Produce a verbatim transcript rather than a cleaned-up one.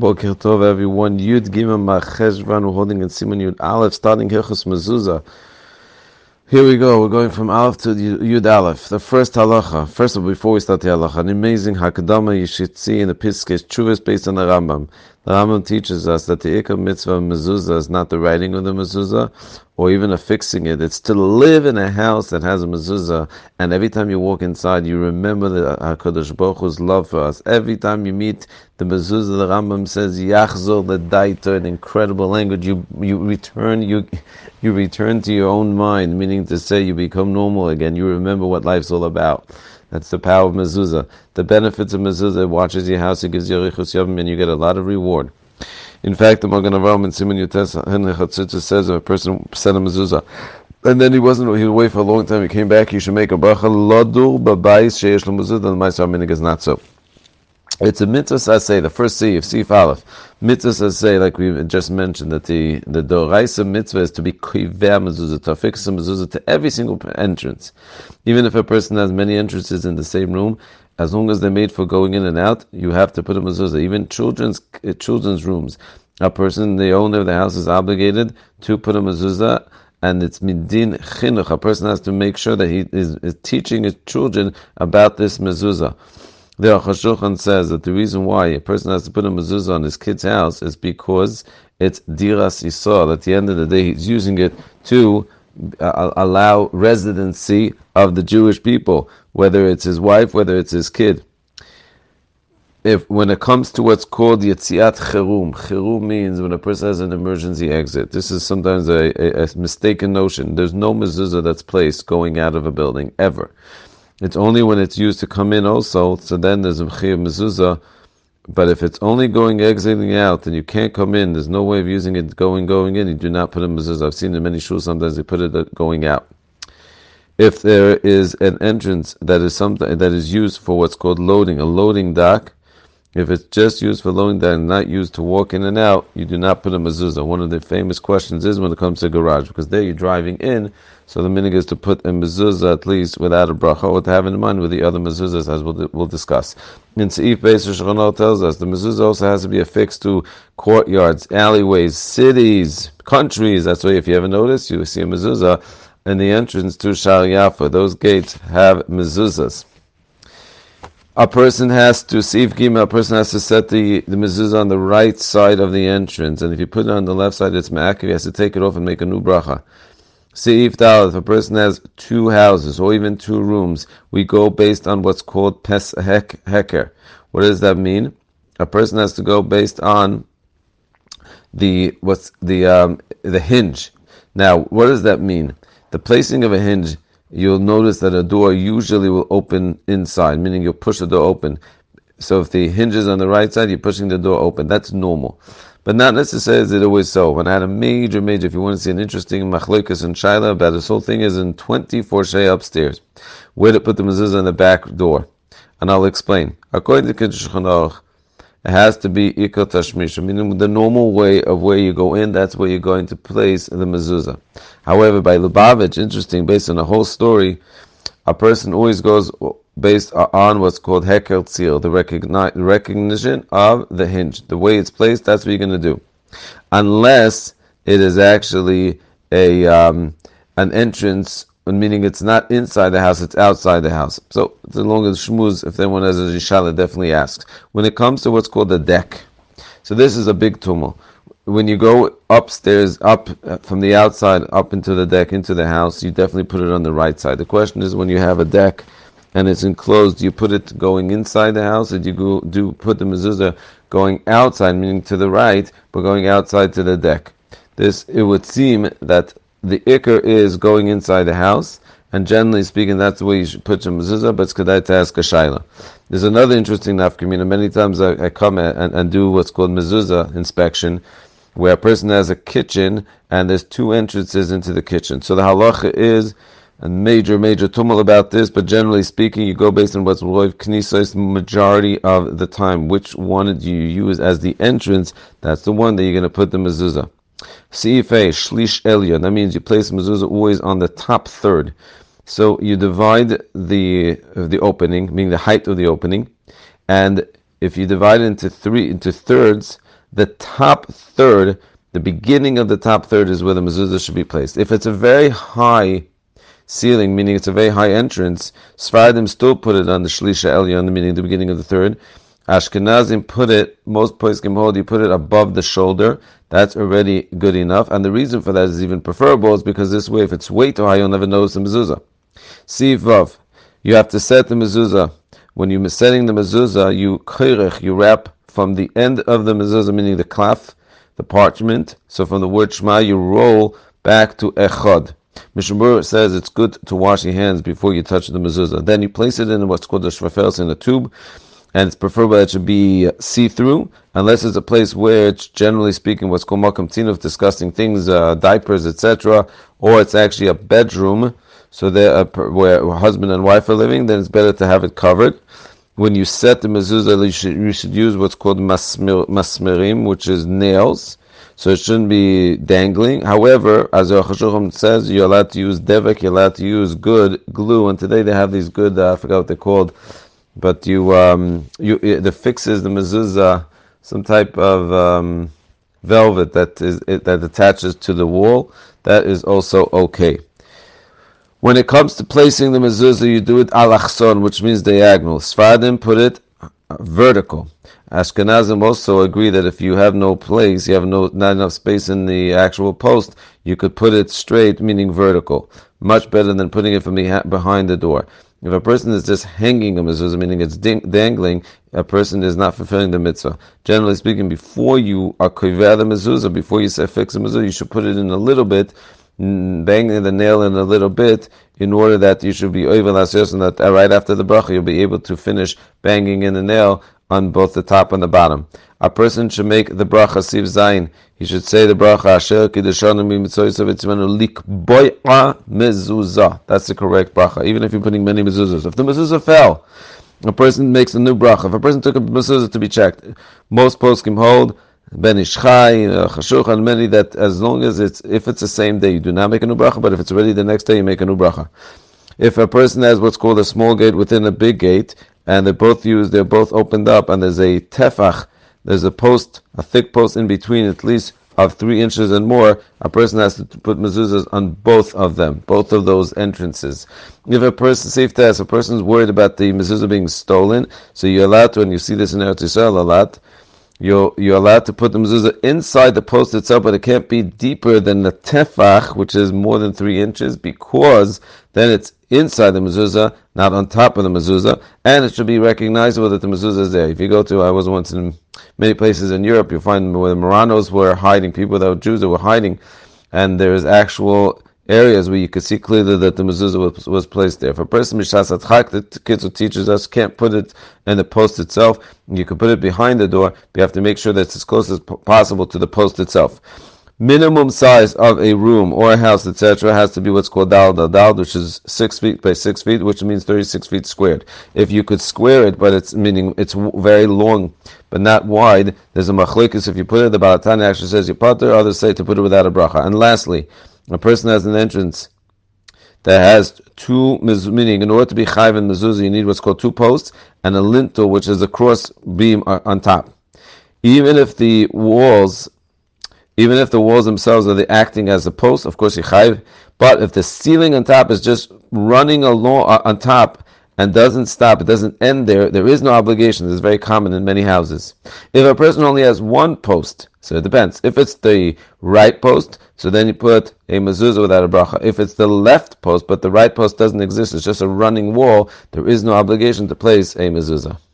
Boker Tov, everyone. Yud Gimel Macheshvan, we're holding in Siman Yud Aleph, starting Hilchos Mezuzah. Here we go. We're going from Aleph to Yud Aleph. The first halacha. First of all, before we start the halacha, an amazing hakadama you should see in the Piskei Teshuvos based on the Rambam. The Rambam teaches us that the ikar mitzvah of mezuzah is not the writing of the mezuzah or even affixing it. It's to live in a house that has a mezuzah, and every time you walk inside, you remember the HaKadosh Baruch Hu's love for us. Every time you meet the mezuzah, the Rambam says, Yachzor l'daito, in incredible language. You you return you you return to your own mind, meaning to say you become normal again. You remember what life's all about. That's the power of mezuzah. The benefits of mezuzah: it watches your house, it gives you richus yavim, and you get a lot of reward. In fact, the Magen Avraham in Siman Yutes Chatzitza says if a person said a mezuzah, and then he wasn't, he was away for a long time, he came back, you should make a bracha, lodur b'bayis sheyesh lo mezuzah, and the Ma'aser Minig is not so. It's a mitzvah saseh, the first Sif, Sif Aleph. Mitzvah saseh, like we just mentioned, that the, the Doraisa mitzvah is to be kiver mezuzah, to affix a mezuzah to every single entrance. Even if a person has many entrances in the same room, as long as they're made for going in and out, you have to put a mezuzah. Even children's uh, children's rooms, a person, the owner of the house, is obligated to put a mezuzah, and it's midin chinuch. A person has to make sure that he is, is teaching his children about this mezuzah. The Aruch HaShulchan says that the reason why a person has to put a mezuzah on his kid's house is because it's diras yisrael. At the end of the day, he's using it to uh, allow residency of the Jewish people, whether it's his wife, whether it's his kid. If when it comes to what's called yetziat cherum, cherum means when a person has an emergency exit. This is sometimes a, a, a mistaken notion. There's no mezuzah that's placed going out of a building, ever. It's only when it's used to come in also, so then there's a mechiyah mezuzah. But if it's only going exiting out, and you can't come in, there's no way of using it going going in, you do not put a mezuzah. I've seen in many shuls sometimes they put it going out. If there is an entrance that is something that is used for what's called loading, a loading dock, if it's just used for loading dock and not used to walk in and out, you do not put a mezuzah. One of the famous questions is when it comes to garage, because there you're driving in, so the minhag is to put a mezuzah at least without a bracha, or to have in mind with the other mezuzahs, as we'll, we'll discuss. In Seif Beis Shulchan tells us the mezuzah also has to be affixed to courtyards, alleyways, cities, countries. That's why if you ever notice, you see a mezuzah in the entrance to Shar Yafa. Those gates have mezuzahs. A person has to, Seif Gimel, a person has to set the, the mezuzah on the right side of the entrance, and if you put it on the left side, it's ma'akiv, he has to take it off and make a new bracha. Seif Dal, if a person has two houses or even two rooms, we go based on what's called pes hek, heker. What does that mean? A person has to go based on the what's the um, the hinge. Now, what does that mean? The placing of a hinge, you'll notice that a door usually will open inside, meaning you'll push the door open. So if the hinge is on the right side, you're pushing the door open. That's normal. But not necessarily is it always so. When I had a major, major, if you want to see an interesting machlokas and shaila about this whole thing, is in twenty-four shei upstairs, where to put the mezuzah in the back door. And I'll explain. According to Kiddush Shulchan Aruch, it has to be ikar tashmisha, meaning the normal way of where you go in, that's where you're going to place the mezuzah. However, by Lubavitch, interesting, based on the whole story, a person always goes based on what's called heker tzil, the recogni- recognition of the hinge. The way it's placed, that's what you're going to do. Unless it is actually a um, an entrance, meaning it's not inside the house, it's outside the house. So, as long as shmuz, if anyone has a yishala, definitely asks. When it comes to what's called the deck, so this is a big tumul. When you go upstairs, up from the outside, up into the deck, into the house, you definitely put it on the right side. The question is, when you have a deck and it's enclosed, do you put it going inside the house, or do you go, do put the mezuzah going outside, meaning to the right, but going outside to the deck? This, it would seem that the ikar is going inside the house, and generally speaking, that's the way you should put your mezuzah, but it's kedai to ask a shaila. There's another interesting nafkamina. Many times I, I come and, and do what's called mezuzah inspection, where a person has a kitchen, and there's two entrances into the kitchen. So the halacha is a major, major tumult about this, but generally speaking, you go based on what's roiv knisos majority of the time. Which one do you use as the entrance? That's the one that you're going to put the mezuzah. Seif A, shlish elyon. That means you place mezuzah always on the top third. So you divide the uh, the opening, meaning the height of the opening, and if you divide it into three into thirds, the top third, the beginning of the top third is where the mezuzah should be placed. If it's a very high ceiling, meaning it's a very high entrance, Sfaradim still put it on the Shlisha Elyon, meaning the beginning of the third. Ashkenazim put it, most poskim hold, you put it above the shoulder. That's already good enough. And the reason for that is even preferable is because this way, if it's way too high, you'll never notice the mezuzah. Siv Vav, you have to set the mezuzah. When you're setting the mezuzah, you koirech, you wrap from the end of the mezuzah, meaning the klaf, the parchment. So from the word Shema, you roll back to echad. Mishnah says it's good to wash your hands before you touch the mezuzah. Then you place it in what's called the shvafels, in a tube, and it's preferable that it should be see-through, unless it's a place where it's, generally speaking, what's called makam tinuf, discussing things, uh, diapers, et cetera, or it's actually a bedroom, so there, uh, where husband and wife are living, then it's better to have it covered. When you set the mezuzah, you should, you should use what's called masmir, masmirim, which is nails, so it shouldn't be dangling. However, as the Aruch HaShulchan says, you're allowed to use devek, you're allowed to use good glue, and today they have these good, uh, I forgot what they're called, but you, um, you, the fixes the mezuzah, some type of um, velvet that is it, that attaches to the wall. That is also okay. When it comes to placing the mezuzah, you do it alachson, which means diagonal. Sfaradim put it vertical. Ashkenazim also agree that if you have no place, you have no not enough space in the actual post, you could put it straight, meaning vertical. Much better than putting it from behind the door. If a person is just hanging a mezuzah, meaning it's ding- dangling, a person is not fulfilling the mitzvah. Generally speaking, before you are kover the mezuzah, before you say fix the mezuzah, you should put it in a little bit, banging the nail in a little bit, in order that you should be over lasiyos, and that right after the bracha you'll be able to finish banging in the nail on both the top and the bottom. A person should make the bracha siv zayin. He should say the bracha asher kiddushanu mimitzoysav etzimanu likboya mezuzah. That's the correct bracha, even if you're putting many mezuzahs. If the mezuzah fell, a person makes a new bracha. If a person took a mezuzah to be checked, most poskim hold, Ben Ish Chai, Chashulchan, many, that as long as it's, if it's the same day, you do not make a new bracha, but if it's already the next day, you make a new bracha. If a person has what's called a small gate within a big gate, and they're both used, they're both opened up, and there's a tefach, there's a post, a thick post in between, at least of three inches and more, a person has to put mezuzahs on both of them, both of those entrances. If a person, safe to ask, a person's worried about the mezuzah being stolen, so you're allowed to, and you see this in Eretz Yisrael a lot, You're, you're allowed to put the mezuzah inside the post itself, but it can't be deeper than the tefach, which is more than three inches, because then it's inside the mezuzah, not on top of the mezuzah, and it should be recognizable that the mezuzah is there. If you go to, I was once in many places in Europe, you'll find where the Moranos were hiding, people that were Jews that were hiding, and there's actual areas where you could see clearly that the mezuzah was, was placed there. If a person, Mishas Atchak, the kids who teaches us, can't put it in the post itself, you can put it behind the door, but you have to make sure that it's as close as possible to the post itself. Minimum size of a room or a house, et cetera, has to be what's called dal dal dal, which is six feet by six feet, which means thirty-six feet squared. If you could square it, but it's meaning it's very long, but not wide, there's a machlokes. If you put it, the Baal HaTanya actually says you pater, others say to put it without a bracha. And lastly, a person has an entrance that has two, meaning in order to be chayv in mezuzah, you need what's called two posts and a lintel, which is a cross beam on top. Even if the walls, even if the walls themselves are the acting as a post, of course you chayv, but if the ceiling on top is just running along uh, on top and doesn't stop, it doesn't end there, there is no obligation. This is very common in many houses. If a person only has one post, so it depends. If it's the right post, so then you put a mezuzah without a bracha. If it's the left post, but the right post doesn't exist, it's just a running wall, there is no obligation to place a mezuzah.